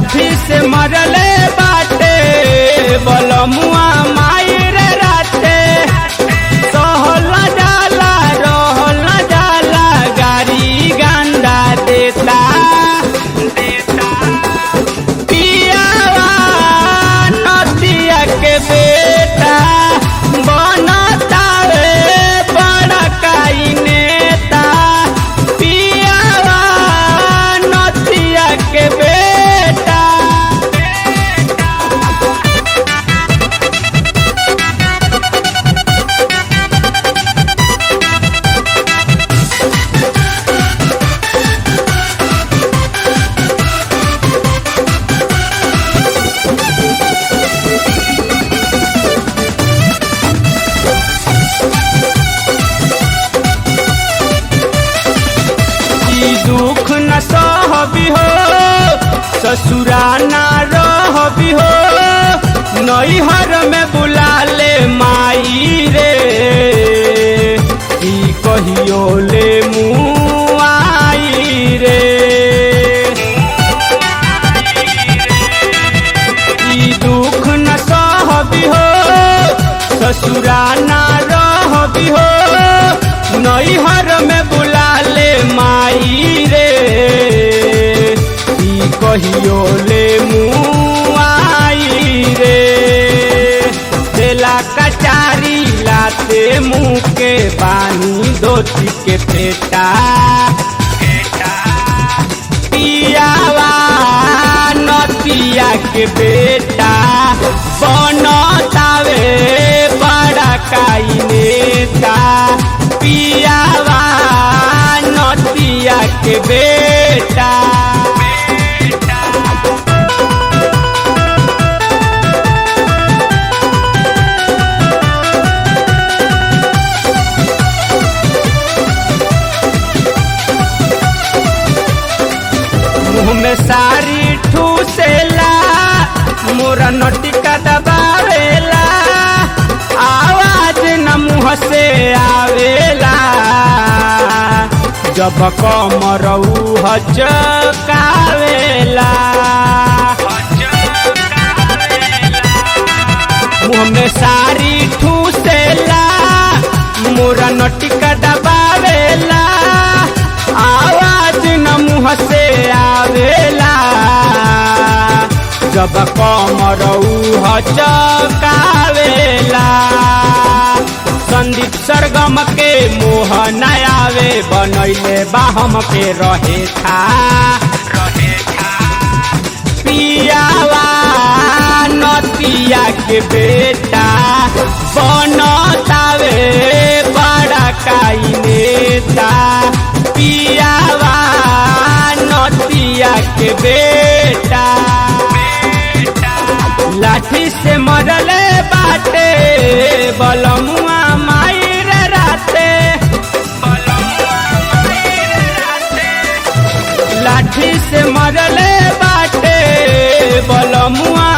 लाठी से मरले बाटे बलमुआ मायर राते सहल जाला रहल जाला गारी गंडा देता पियावा नदिया के बेटा बनता बड़ा काई नेता पियावा नदिया के बेटा। दुख न सहबी हो ससुरा ना रहबी हो नैहर में बुला ले माई रे ई कहियो ले मुँह आई रे ई दुख न सहबी हो ससुरा ना रहबी हो नैहर में बुला ले माई रे ई कहियो ले मुँह आई रे देला कचारी लाते मुँह के पानी धोती के पेटा पियावा नदिया के बेटा बनतावे बड़ा काई नेता पियावा नदिया के बेटा। मुँह में सारी ठूसेला मोरा नटिका दबावेला आवाज न मुँह से आवेला जब कमरऊ हचकावेला मुँह में सारी ठूसेला मोरा नटिका दबावेला आवाज न मुँह से आवेला जब कमरऊ हचकावेला संदीप सरगम के मोह न आवे बनैले बाहम के रहे था पियावा नदिया के बेटा बनतावे बड़ा काई नेता पियावा नदिया के बेटा। लाठी से मरले बाटे बलमुआ मायर राते लाठी से मरले बाटे बलमुआ